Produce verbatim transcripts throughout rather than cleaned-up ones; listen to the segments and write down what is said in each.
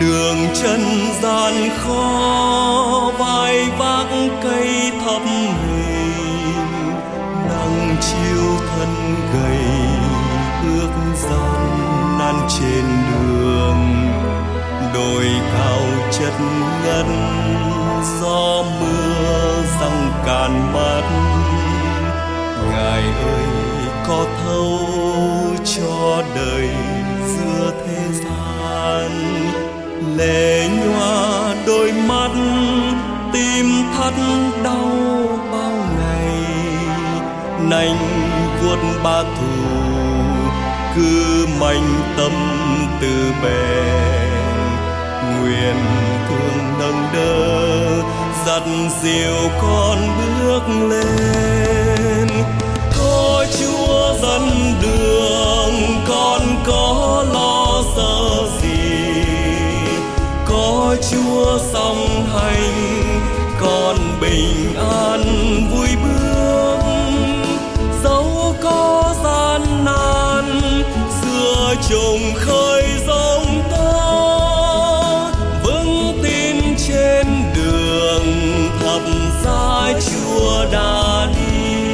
đường chân gian khó, vai vác cây thấp hình, nắng chiếu thân gầy, bước gian nan trên đường. Đồi cao chất ngân, gió mưa giăng càn mắt. Ngài ơi có thấu cho đời giữa thế gian, lệ nhòa đôi mắt, tim thắt đau bao ngày. Nành vuốt ba thù, cứ manh tâm từ bề. Nguyện thương nâng đỡ, dắt dìu con bước lên. Có Chúa dẫn đường, con có lo sợ gì. Có Chúa song hành, con bình an vui bước. Dẫu có gian nan, giữa trùng khơi giông tố, vững tin trên đường thập giá Chúa đã đi.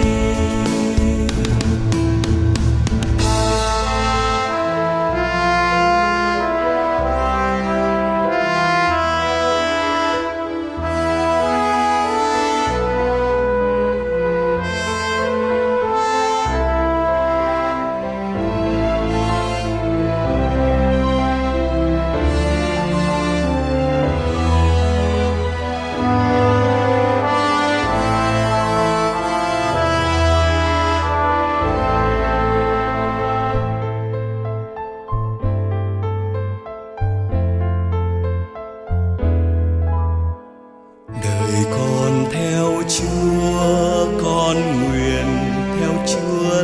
Chúa, con nguyện theo Chúa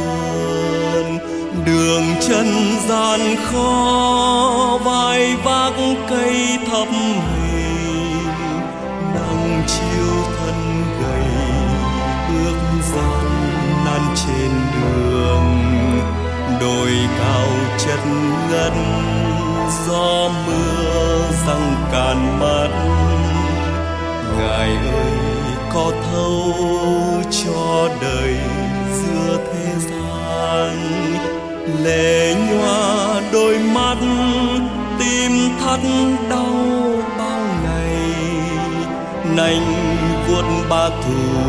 luôn. Đường chân gian khó, vai vác cây thấp hình, nắng chiếu thân gầy, bước gian nan trên đường. Đồi cao chất ngân, gió mưa giăng càn mắt. Ngài ơi có thấu cho đời giữa thế gian, lệ nhòa đôi mắt, tim thắt đau bao ngày. Nành vuốt ba thù,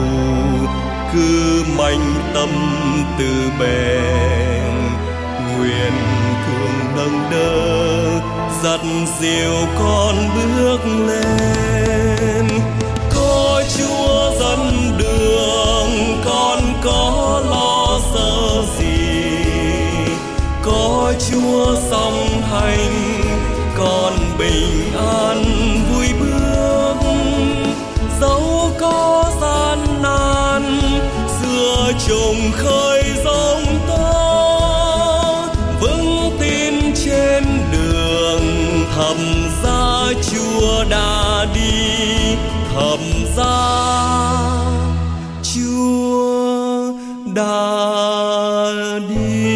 cứ manh tâm từ bề. Nguyện thương nâng đỡ, dắt dìu con bước lên. Có Chúa dẫn đường, con có lo sợ gì. Có Chúa song hành, con bình an vui bước. Dẫu có gian nan, giữa trùng khơi giông tố, vững tin trên đường thập giá Chúa đã đi. Thập giá Chúa đã đi.